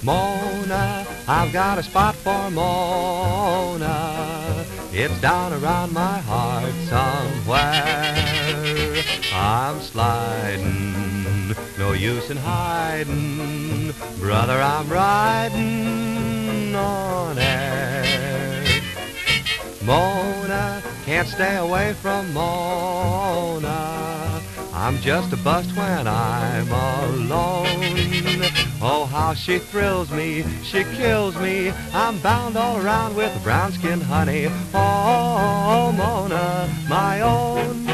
Mona, I've got a spot for Mona. It's down around my heart somewhere. I'm sliding, no use in hiding. Brother, I'm riding on air. Mona, can't stay away from Mona. I'm just a bust when I'm alone. Oh, how she thrills me, she kills me. I'm bound all around with brown skin honey. Oh, Mona, my own.